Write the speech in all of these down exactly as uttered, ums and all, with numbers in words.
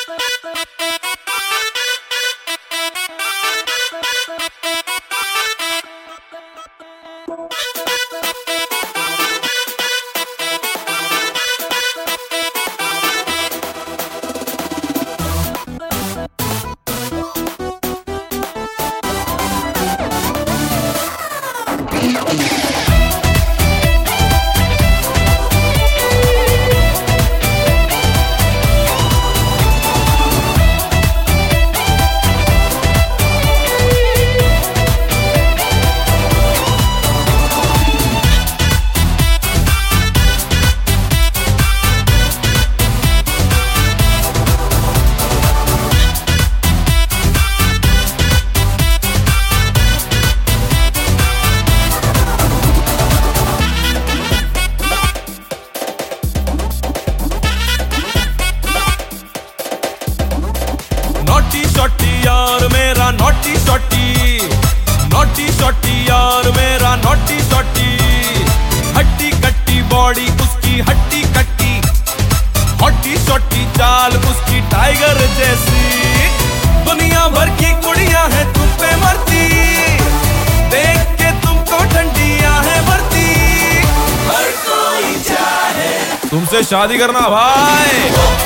यार मेरा naughty शॉटी, naughty शॉटी यार मेरा नॉटी शॉटी। हट्टी कट्टी बॉडी उसकी हट्टी कट्टी, हॉटी शॉटी चाल उसकी टाइगर जैसी। दुनिया भर की कुड़ियां हैं तुम पे मरती, देख के तुमको ठंडियां है भरती। हर कोई चाहे तुमसे शादी करना भाई।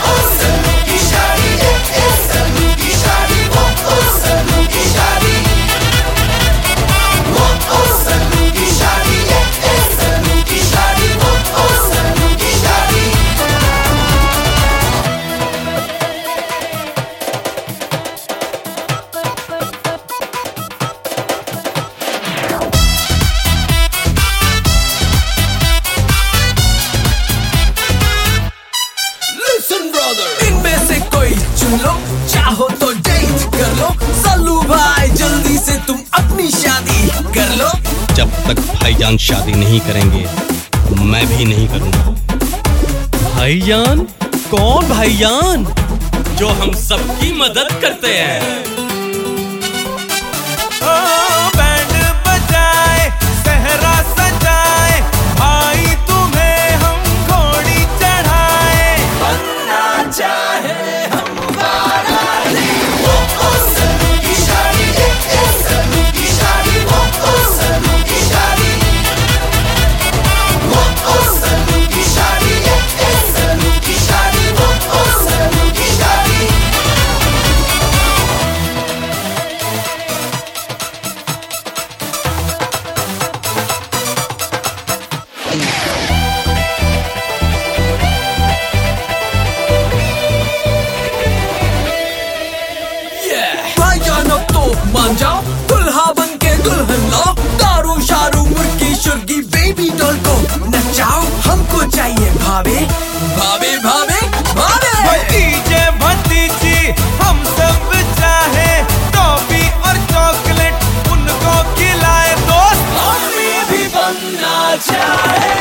इनमें से कोई चुन लो, चाहो तो डेट कर लो। सालू भाई जल्दी से तुम अपनी शादी कर लो। जब तक भाईजान शादी नहीं करेंगे मैं भी नहीं करूंगा। भाईजान? कौन भाईजान? जो हम सबकी मदद करते हैं। बैंड बजाए सहरा सजाए, भाई तुम्हें हम घोड़ी चढ़ाए। बनना चाहे हम बाराती, वो ओ सनू की शादी, ए ए सनू की शादी, वो ओ सनू की शादी, वो ओ सनू की शादी, ए ए सनू की शादी, वो ओ सनू की शादी। भाईजान अब तो मान जाओ, दुल्हा बन के दुल्हन लाओ। दारू शारू मुर्गी शुर्गी बेबी डॉल को नचाओ। हमको चाहिए भावे भावे भावे भावे। भतीजे भतीजी हम सब चाहे, टॉफी और चॉकलेट उनको खिलाए दोस्त। हमें भी बनना चाहे